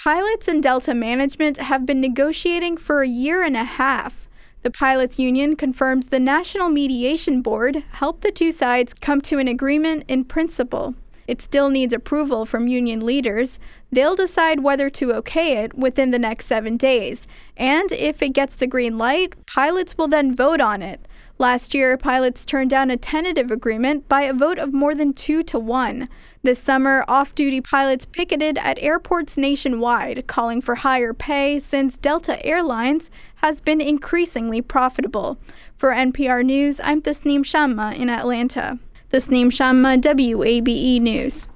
Pilots and Delta management have been negotiating for a year and a half. The pilots' union confirms the National Mediation Board helped the two sides come to an agreement in principle. It still needs approval from union leaders. They'll decide whether to okay it within the next 7 days, and if it gets the green light, pilots will then vote on it. Last year, pilots turned down a tentative agreement by a vote of more than 2-1. This summer, off-duty pilots picketed at airports nationwide, calling for higher pay since Delta Airlines has been increasingly profitable. For NPR News, I'm Tasneem Shamma in Atlanta. Tasneem Shamma, WABE News.